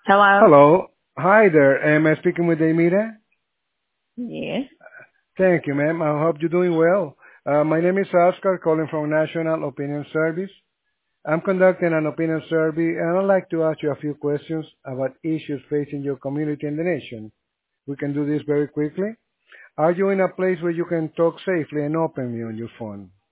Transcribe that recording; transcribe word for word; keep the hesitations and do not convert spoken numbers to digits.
Hello? Hello. Hi there. Am I speaking with Amira? Yes. Thank you, ma'am. I hope you're doing well. Uh, my name is Oscar, calling from National Opinion Service. I'm conducting an opinion survey, and I'd like to ask you a few questions about issues facing your community and the nation. We can do this very quickly. Are you in a place where you can talk safely and openly on your phone?